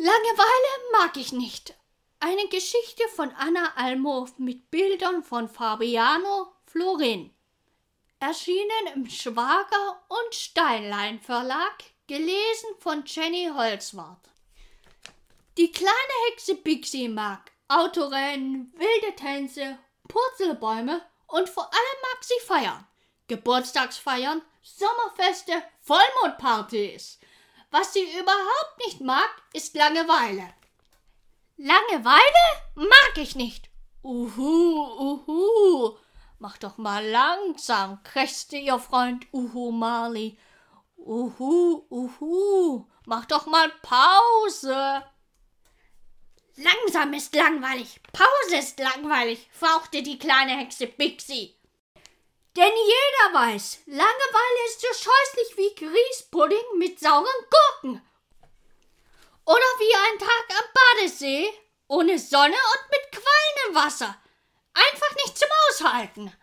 Langeweile mag ich nicht. Eine Geschichte von Anna Almov mit Bildern von Fabiano Florin. Erschienen im Schwager- und Steinlein Verlag, gelesen von Jenny Holzwart. Die kleine Hexe Bixi mag Autorennen, wilde Tänze, Purzelbäume und vor allem mag sie feiern. Geburtstagsfeiern, Sommerfeste, Vollmondpartys. Was sie überhaupt nicht mag, ist Langeweile. Langeweile mag ich nicht. Uhu. Mach doch mal langsam, krächzte ihr Freund Uhu Marley. Uhu. Mach doch mal Pause. Langsam ist langweilig, Pause ist langweilig, fauchte die kleine Hexe Bixi. Denn jeder weiß, Langeweile ist so scheußlich wie Grießpudding mit sauren Gurken. Oder wie ein Tag am Badesee, ohne Sonne und mit Quallen im Wasser. Einfach nicht zum Aushalten.